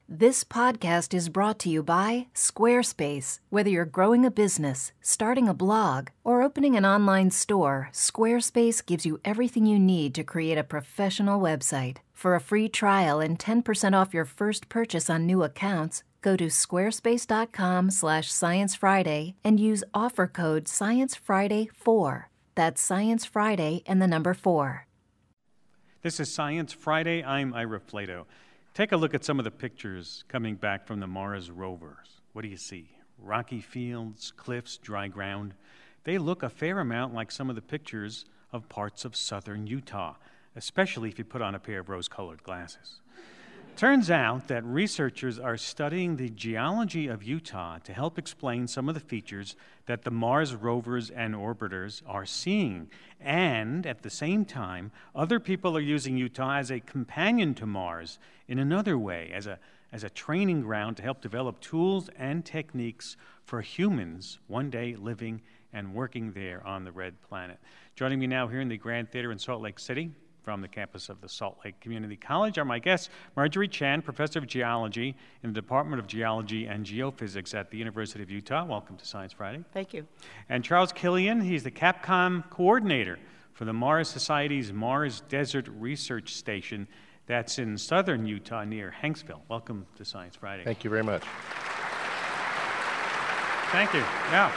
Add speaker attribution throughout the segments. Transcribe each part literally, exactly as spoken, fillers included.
Speaker 1: This podcast is brought to you by Squarespace. Whether you're growing a business, starting a blog, or opening an online store, Squarespace gives you everything you need to create a professional website. For a free trial and ten percent off your first purchase on new accounts, go to squarespace.com slash Science Friday and use offer code Science Friday four. That's Science Friday and the number four.
Speaker 2: This is Science Friday. I'm Ira Flato. Take a look at some of the pictures coming back from the Mars rovers. What do you see? Rocky fields, cliffs, dry ground. They look a fair amount like some of the pictures of parts of southern Utah, especially if you put on a pair of rose-colored glasses. Turns out that researchers are studying the geology of Utah to help explain some of the features that the Mars rovers and orbiters are seeing. And at the same time, other people are using Utah as a companion to Mars in another way, as a, as a training ground to help develop tools and techniques for humans one day living and working there on the Red Planet. Joining me now here in the Grand Theater in Salt Lake City, from the campus of the Salt Lake Community College are my guests, Marjorie Chan, Professor of Geology in the Department of Geology and Geophysics at the University of Utah. Welcome to Science Friday.
Speaker 3: Thank you.
Speaker 2: And Charles Killian, he's the Capcom Coordinator for the Mars Society's Mars Desert Research Station that's in southern Utah near Hanksville. Welcome to Science Friday.
Speaker 4: Thank you very much.
Speaker 2: Thank you. Yeah.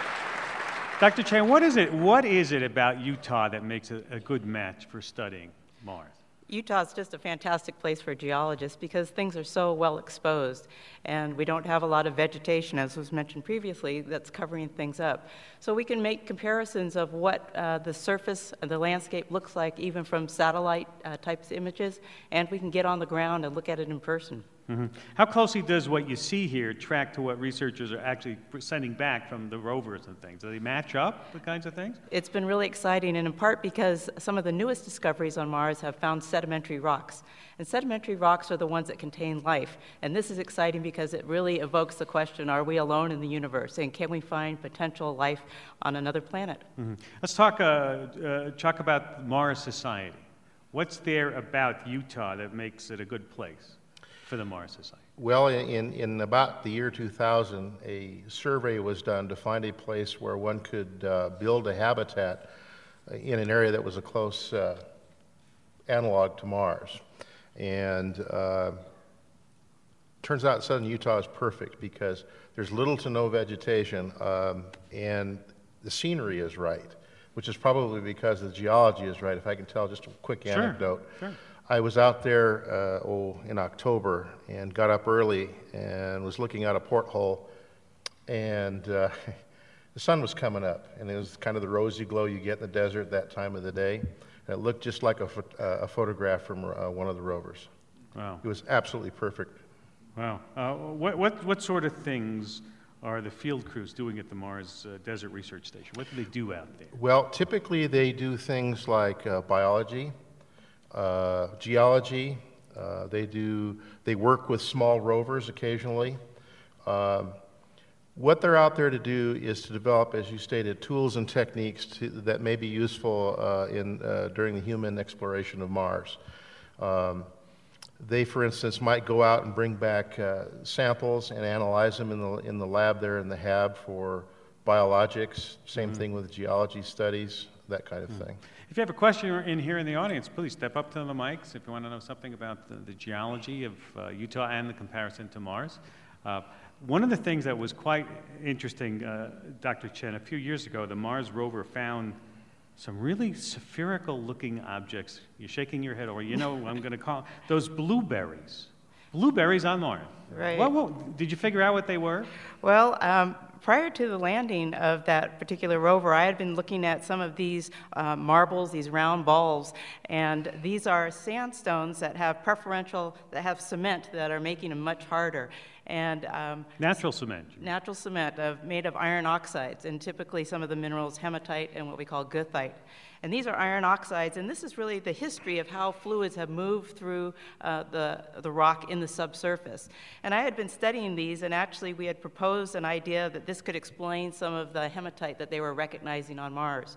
Speaker 2: Doctor Chan, what is it, what is it about Utah that makes it a good match for studying Mars?
Speaker 3: Utah is just a fantastic place for geologists because things are so well exposed and we don't have a lot of vegetation, as was mentioned previously, that's covering things up. So we can make comparisons of what uh, the surface of the landscape looks like even from satellite uh, types of images, and we can get on the ground and look at it in person.
Speaker 2: Mm-hmm. How closely does what you see here track to what researchers are actually sending back from the rovers and things? Do they match up, the kinds of things?
Speaker 3: It's been really exciting, and in part because some of the newest discoveries on Mars have found sedimentary rocks. And sedimentary rocks are the ones that contain life. And this is exciting because it really evokes the question, are we alone in the universe? And can we find potential life on another planet?
Speaker 2: Mm-hmm. Let's talk, uh, uh, talk about Mars Society. What's there about Utah that makes it a good place for the Mars Society?
Speaker 4: Well, in, in about the year two thousand, a survey was done to find a place where one could uh, build a habitat in an area that was a close uh, analog to Mars. And uh, turns out southern Utah is perfect because there's little to no vegetation um, and the scenery is right, which is probably because the geology is right. If I can tell just a quick
Speaker 2: Sure.
Speaker 4: anecdote.
Speaker 2: Sure.
Speaker 4: I was out there uh, oh, in October and got up early and was looking out a porthole, and uh, the sun was coming up, and it was kind of the rosy glow you get in the desert that time of the day. And it looked just like a, pho- uh, a photograph from uh, one of the rovers.
Speaker 2: Wow.
Speaker 4: It was absolutely perfect.
Speaker 2: Wow. Uh, what, what, what sort of things are the field crews doing at the Mars uh, Desert Research Station? What do they do out there?
Speaker 4: Well, typically they do things like uh, biology, uh, geology. Uh, they do. They work with small rovers occasionally. Um, what they're out there to do is to develop, as you stated, tools and techniques to, that may be useful uh, in uh, during the human exploration of Mars. Um, They, for instance, might go out and bring back uh, samples and analyze them in the in the lab there in the Hab for biologics. Same
Speaker 2: Mm-hmm.
Speaker 4: thing with geology studies, that kind of
Speaker 2: Mm-hmm.
Speaker 4: thing.
Speaker 2: If you have a question in here in the audience, please step up to the mics if you want to know something about the, the geology of uh, Utah and the comparison to Mars. Uh, one of the things that was quite interesting, uh, Doctor Chen, a few years ago, the Mars rover found some really spherical-looking objects. You're shaking your head, or you know, I'm going to call those blueberries. Blueberries on Mars.
Speaker 3: Right.
Speaker 2: What, what, did you figure out what they were?
Speaker 3: Well, um, prior to the landing of that particular rover, I had been looking at some of these uh, marbles, these round balls, and these are sandstones that have preferential, that have cement that are making them much harder. And um,
Speaker 2: Natural cement.
Speaker 3: natural cement of, made of iron oxides, and typically some of the minerals hematite and what we call goethite. And these are iron oxides, and this is really the history of how fluids have moved through uh, the, the rock in the subsurface. And I had been studying these, and actually we had proposed an idea that this could explain some of the hematite that they were recognizing on Mars.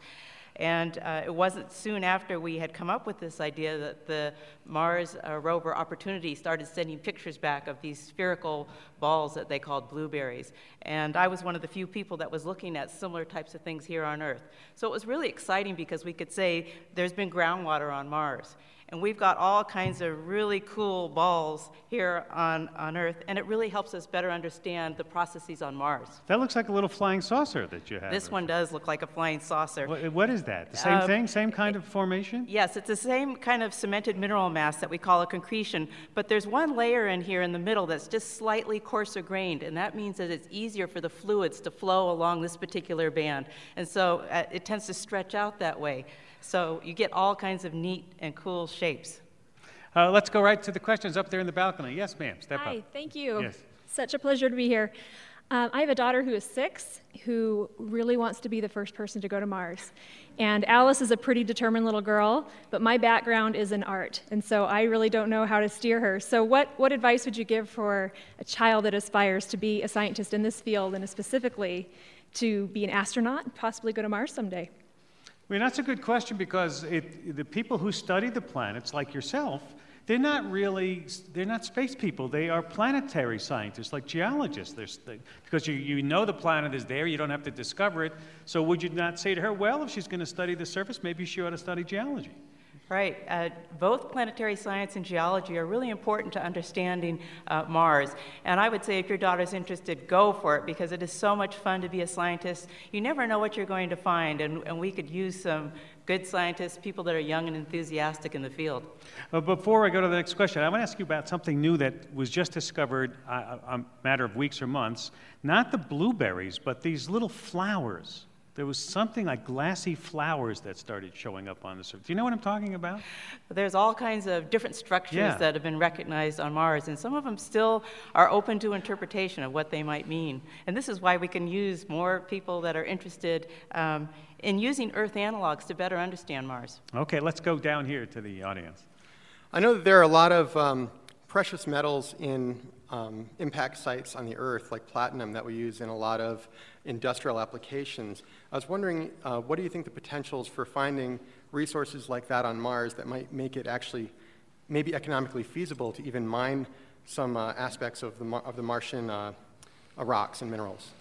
Speaker 3: And uh, it wasn't soon after we had come up with this idea that the Mars uh, rover Opportunity started sending pictures back of these spherical balls that they called blueberries. And I was one of the few people that was looking at similar types of things here on Earth. So it was really exciting because we could say there's been groundwater on Mars. And we've got all kinds of really cool balls here on, on Earth, and it really helps us better understand the processes on Mars.
Speaker 2: That looks like a little flying saucer that you have.
Speaker 3: This one does look like a flying saucer.
Speaker 2: What, what is that? The same
Speaker 3: Uh,
Speaker 2: thing? Same kind of formation?
Speaker 3: Yes, it's the same kind of cemented mineral mass that we call a concretion, but there's one layer in here in the middle that's just slightly coarser grained, and that means that it's easier for the fluids to flow along this particular band. And so uh, it tends to stretch out that way. So you get all kinds of neat and cool shapes.
Speaker 2: Uh, let's go right to the questions up there in the balcony. Yes, ma'am. Step
Speaker 5: Hi,
Speaker 2: up.
Speaker 5: thank you.
Speaker 2: Yes.
Speaker 5: Such a pleasure to be here. Um, I have a daughter who is six who really wants to be the first person to go to Mars. And Alice is a pretty determined little girl, but my background is in art, and so I really don't know how to steer her. So what, what advice would you give for a child that aspires to be a scientist in this field, and specifically to be an astronaut and possibly go to Mars someday?
Speaker 2: I mean, that's a good question because it, the people who study the planets, like yourself, they're not really, they're not space people. They are planetary scientists, like geologists. They're, they, because you, you know the planet is there, you don't have to discover it. So would you not say to her, well, if she's going to study the surface, maybe she ought to study geology?
Speaker 3: Right. Uh, both planetary science and geology are really important to understanding uh, Mars. And I would say if your daughter's interested, go for it, because it is so much fun to be a scientist. You never know what you're going to find, and, and we could use some good scientists, people that are young and enthusiastic in the field.
Speaker 2: Uh, before I go to the next question, I want to ask you about something new that was just discovered uh, a matter of weeks or months. Not the blueberries, but these little flowers. There was something like glassy flowers that started showing up on the surface. Do you know what I'm talking about?
Speaker 3: There's all kinds of different structures
Speaker 2: Yeah.
Speaker 3: that have been recognized on Mars, and some of them still are open to interpretation of what they might mean. And this is why we can use more people that are interested um, in using Earth analogs to better understand Mars.
Speaker 2: Okay, let's go down here to the audience.
Speaker 6: I know that there are a lot of um, precious metals in um, impact sites on the Earth, like platinum, that we use in a lot of industrial applications. I was wondering, uh, what do you think the potentials for finding resources like that on Mars that might make it actually maybe economically feasible to even mine some uh, aspects of the, Mar- of the Martian uh, uh, rocks and minerals?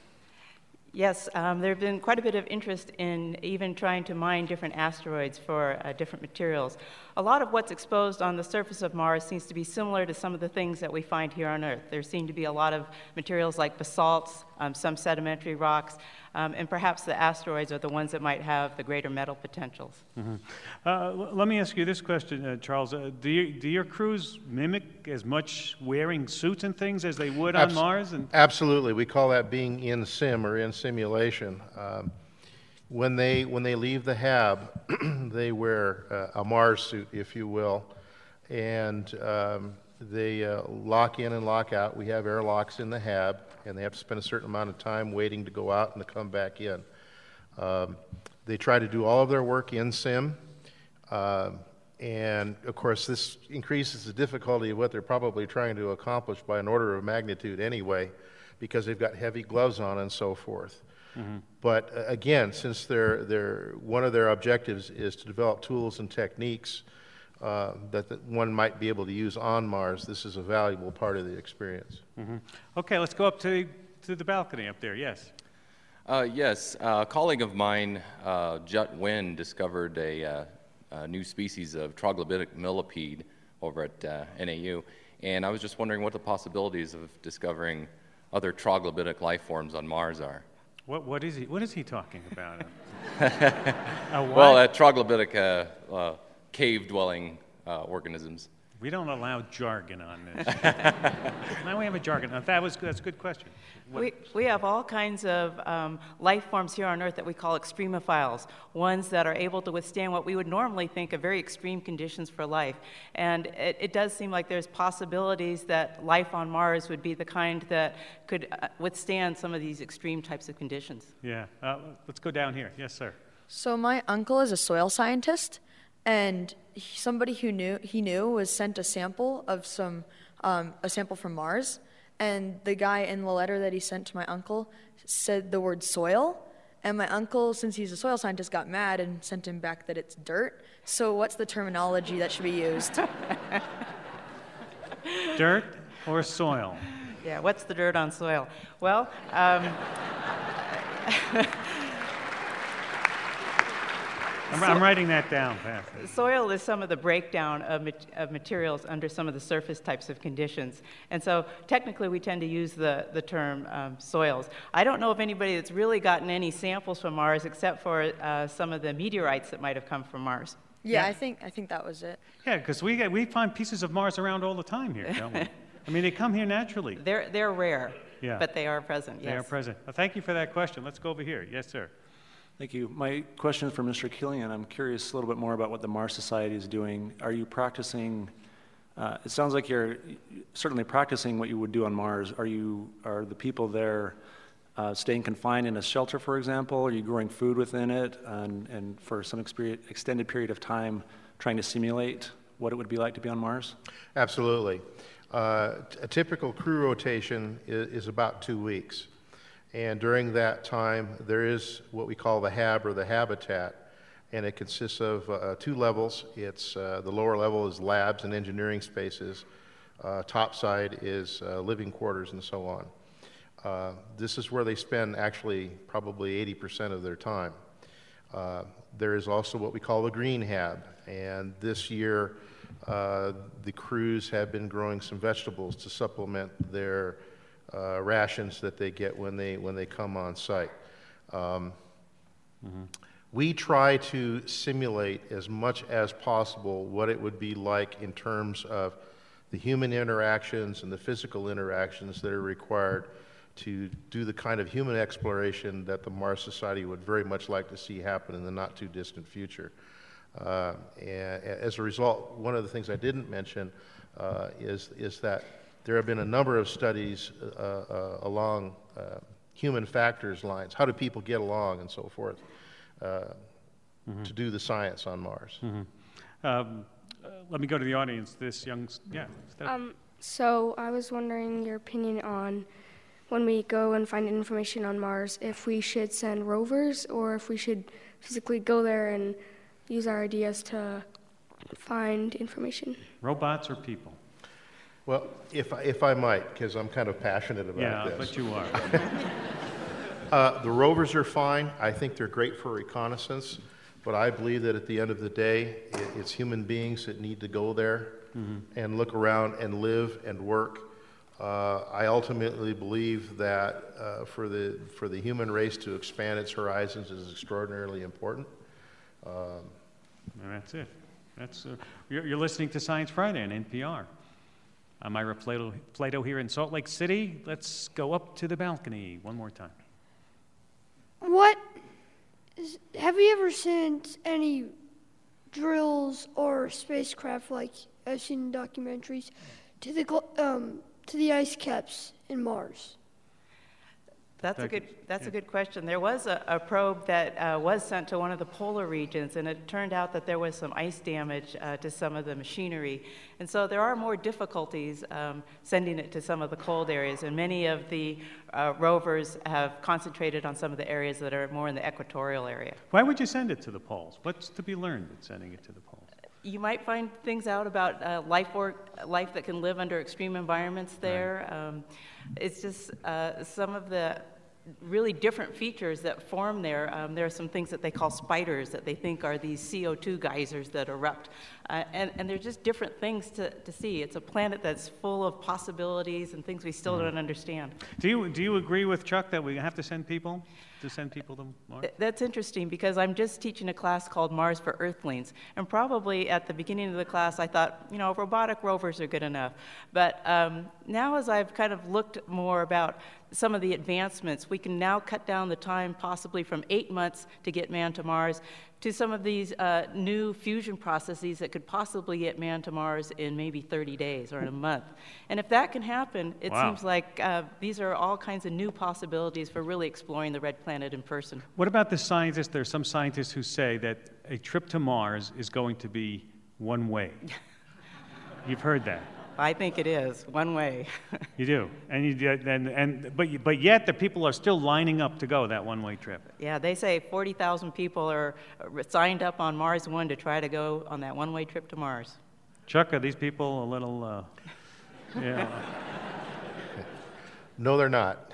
Speaker 3: Yes, um, there have been quite a bit of interest in even trying to mine different asteroids for uh, different materials. A lot of what's exposed on the surface of Mars seems to be similar to some of the things that we find here on Earth. There seem to be a lot of materials like basalts, um, some sedimentary rocks, um, and perhaps the asteroids are the ones that might have the greater metal potentials.
Speaker 2: Mm-hmm. Uh, l- let me ask you this question, uh, Charles. Uh, do, you, do your crews mimic as much wearing suits and things as they would on
Speaker 4: Abs-
Speaker 2: Mars? And
Speaker 4: Absolutely. We call that being in sim or in simulation. Um, when they when they leave the hab, they wear uh, a Mars suit, if you will, and um, they uh, lock in and lock out. We have airlocks in the hab, and they have to spend a certain amount of time waiting to go out and to come back in. Um, they try to do all of their work in sim, uh, and of course this increases the difficulty of what they're probably trying to accomplish by an order of magnitude anyway, because they've got heavy gloves on and so forth. Mm-hmm. But uh, again, since they're, they're, one of their objectives is to develop tools and techniques uh, that the, one might be able to use on Mars, this is a valuable part of the experience.
Speaker 2: Mm-hmm. Okay, let's go up to, to the balcony up there. Yes.
Speaker 7: Uh, yes, uh, a colleague of mine, uh, Jut Wynn, discovered a, uh, a new species of troglodytic millipede over at uh, N A U, and I was just wondering what the possibilities of discovering other troglodytic life forms on Mars are.
Speaker 2: What, what, is, he, what is he talking about? A what?
Speaker 7: Well, uh, troglodytic uh, uh, cave-dwelling uh, organisms.
Speaker 2: We don't allow jargon on this. Now we have a jargon. Now, that was, that's a good question. What-
Speaker 3: We, we have all kinds of um, life forms here on Earth that we call extremophiles, ones that are able to withstand what we would normally think of very extreme conditions for life. And it, it does seem like there's possibilities that life on Mars would be the kind that could uh, withstand some of these extreme types of conditions.
Speaker 2: Yeah. Uh, let's go down here. Yes, sir.
Speaker 8: So my uncle is a soil scientist, and he, somebody who knew he knew was sent a sample of some um, a sample from Mars, and the guy in the letter that he sent to my uncle said the word soil, And my uncle, since he's a soil scientist, got mad and sent him back that it's dirt. So what's the terminology that should be used?
Speaker 2: Dirt or soil?
Speaker 3: Yeah, what's the dirt on soil? Well, um,
Speaker 2: I'm, I'm writing that down fast.
Speaker 3: soil is some of the breakdown of, mat- of materials under some of the surface types of conditions. And so technically we tend to use the, the term um, soils. I don't know of anybody that's really gotten any samples from Mars except for uh, some of the meteorites that might have come from Mars.
Speaker 8: Yeah,
Speaker 2: Yeah.
Speaker 8: I think I think that was it.
Speaker 2: Yeah, because we, get- we find pieces of Mars around all the time here, don't we? I mean, they come here naturally.
Speaker 3: They're, they're rare,
Speaker 2: Yeah.
Speaker 3: but they are present, yes.
Speaker 2: They are present. Well, thank you for that question. Let's go over here. Yes, sir.
Speaker 9: Thank you. My question is for Mister Killian. I'm curious a little bit more about what the Mars Society is doing. Are you practicing, uh, it sounds like you're certainly practicing what you would do on Mars. Are you, are the people there uh, staying confined in a shelter, for example? Are you growing food within it and, and for some experience, extended period of time trying to simulate what it would be like to be on Mars?
Speaker 4: Absolutely. Uh, t- a typical crew rotation is, is about two weeks. And during that time, there is what we call the hab or the habitat, and it consists of uh, two levels. It's uh, the lower level is labs and engineering spaces. Uh, top side is uh, living quarters and so on. Uh, this is where they spend actually probably eighty percent of their time. Uh, there is also what we call the green hab, and this year uh, the crews have been growing some vegetables to supplement their uh, rations that they get when they when they come on site. Um, mm-hmm. We try to simulate as much as possible what it would be like in terms of the human interactions and the physical interactions that are required to do the kind of human exploration that the Mars Society would very much like to see happen in the not too distant future. Uh, and as a result, one of the things I didn't mention uh, is, is that there have been a number of studies uh, uh, along uh, human factors lines. How do people get along and so forth uh, mm-hmm. to do the science on Mars?
Speaker 2: Mm-hmm. um, uh, let me go to the audience. This young, yeah.
Speaker 10: Um, so I was wondering your opinion on when we go and find information on Mars, if we should send rovers or if we should physically go there and use our ideas to find information.
Speaker 2: Robots or people?
Speaker 4: Well, if, if I might, because I'm kind of passionate about
Speaker 2: yeah,
Speaker 4: this.
Speaker 2: Yeah, but you are.
Speaker 4: uh, the rovers are fine. I think they're great for reconnaissance, but I believe that at the end of the day, it, it's human beings that need to go there mm-hmm. and look around and live and work. Uh, I ultimately believe that uh, for the for the human race to expand its horizons is extraordinarily important. Um,
Speaker 2: and that's it. That's uh, you're, you're listening to Science Friday on N P R. I'm Ira Flato, Flato here in Salt Lake City. Let's go up to the balcony one more time.
Speaker 11: What is, have you ever sent any drills or spacecraft like I've seen in documentaries to the um, to the ice caps in Mars?
Speaker 3: That's a good. That's a good question. There was a, a probe that uh, was sent to one of the polar regions, and it turned out that there was some ice damage uh, to some of the machinery, and so there are more difficulties um, sending it to some of the cold areas. And many of the uh, rovers have concentrated on some of the areas that are more in the equatorial area.
Speaker 2: Why would you send it to the poles? What's to be learned in sending it to the poles?
Speaker 3: You might find things out about uh, life, or, life that can live under extreme environments there. Right. Um, it's just uh, some of the really different features that form there. Um, there are some things that they call spiders that they think are these C O two geysers that erupt. Uh, and, and they're just different things to, to see. It's a planet that's full of possibilities and things we still mm. don't understand.
Speaker 2: Do you, do you agree with Chuck that we have to send people? To send people to Mars?
Speaker 3: That's interesting because I'm just teaching a class called Mars for Earthlings. And probably at the beginning of the class, I thought, you know, robotic rovers are good enough. But um, now as I've kind of looked more about some of the advancements, we can now cut down the time possibly from eight months to get man to Mars to some of these uh, new fusion processes that could possibly get man to Mars in maybe thirty days or in a month. And if that can happen, it wow. seems like uh, these are all kinds of new possibilities for really exploring the red planet in person.
Speaker 2: What about the scientists? There are some scientists who say that a trip to Mars is going to be one way. You've heard that.
Speaker 3: I think it is, one way.
Speaker 2: You do, and you and and but you, but yet the people are still lining up to go that one-way trip.
Speaker 3: Yeah, they say forty thousand people are signed up on Mars One to try to go on that one-way trip to Mars.
Speaker 2: Chuck, are these people a little? Uh, yeah.
Speaker 4: No, they're not.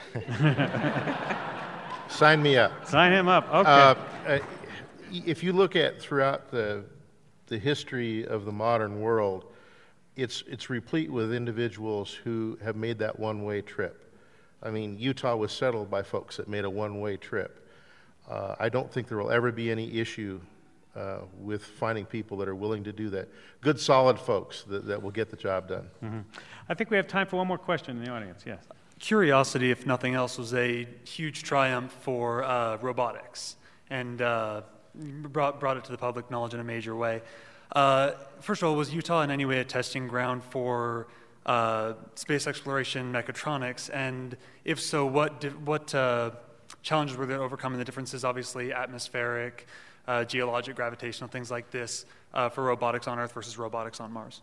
Speaker 4: Sign me up.
Speaker 2: Sign him up. Okay.
Speaker 4: Uh, uh, if you look at throughout the the history of the modern world, it's it's replete with individuals who have made that one-way trip. I mean, Utah was settled by folks that made a one-way trip. Uh, I don't think there will ever be any issue uh, with finding people that are willing to do that. Good, solid folks that, that will get the job done.
Speaker 2: Mm-hmm. I think we have time for one more question in the audience. Yes.
Speaker 12: Curiosity, if nothing else, was a huge triumph for uh, robotics, and uh, brought, brought it to the public knowledge in a major way. Uh, first of all, was Utah in any way a testing ground for uh, space exploration mechatronics? And if so, what di- what uh, challenges were there overcoming the differences, obviously atmospheric, uh, geologic, gravitational, things like this, uh, for robotics on Earth versus robotics on Mars?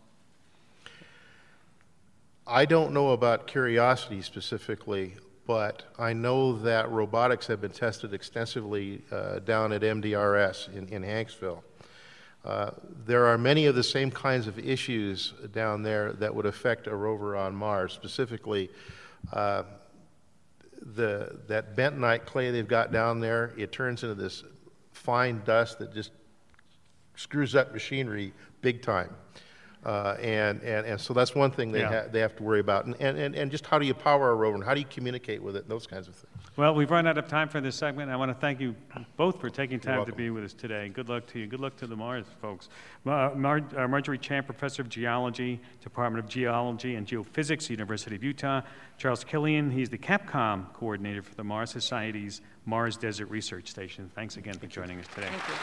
Speaker 4: I don't know about Curiosity specifically, but I know that robotics have been tested extensively uh, down at M D R S in, in Hanksville. Uh, there are many of the same kinds of issues down there that would affect a rover on Mars. Specifically, uh, the that bentonite clay they've got down there, it turns into this fine dust that just screws up machinery big time. Uh, and, and, and so that's one thing they,
Speaker 2: Yeah.
Speaker 4: ha- they have to worry about. And, and, and just how do you power a rover, and how do you communicate with it, and those kinds of things.
Speaker 2: Well, we've run out of time for this segment. I want to thank you both for taking time to
Speaker 4: welcome.
Speaker 2: be with us today. Good luck to you. Good luck to the Mars folks. Uh, Mar- uh, Marjorie Chan, Professor of Geology, Department of Geology and Geophysics, University of Utah. Charles Killian, he's the Capcom coordinator for the Mars Society's Mars Desert Research Station. Thanks again for joining us today.
Speaker 3: Thank you.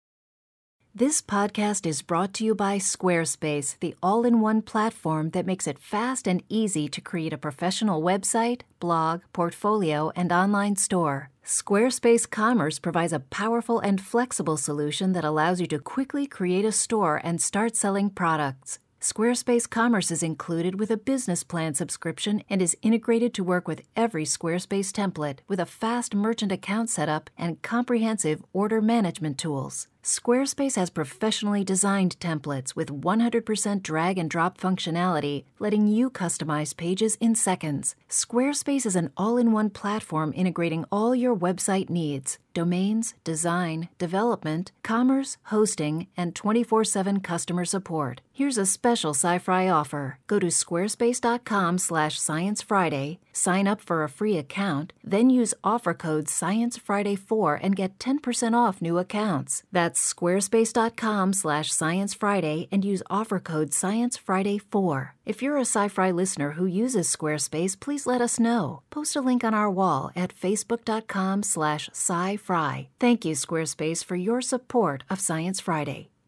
Speaker 1: This podcast is brought to you by Squarespace, the all-in-one platform that makes it fast and easy to create a professional website, blog, portfolio, and online store. Squarespace Commerce provides a powerful and flexible solution that allows you to quickly create a store and start selling products. Squarespace Commerce is included with a business plan subscription and is integrated to work with every Squarespace template with a fast merchant account setup and comprehensive order management tools. Squarespace has professionally designed templates with one hundred percent drag and drop functionality, letting you customize pages in seconds. Squarespace is an all-in-one platform integrating all your website needs: domains, design, development, commerce, hosting, and twenty-four seven customer support. Here's a special Sci-Fi offer. Go to squarespace.com slash Science Friday, sign up for a free account, then use offer code Science Friday four and get ten percent off new accounts. That's squarespace.com slash Science Friday and use offer code Science Friday four. If you're a Sci-Fi listener who uses Squarespace, please let us know. Post a link on our wall at facebook.com slash Sci-Fri. Thank you, Squarespace, for your support of Science Friday.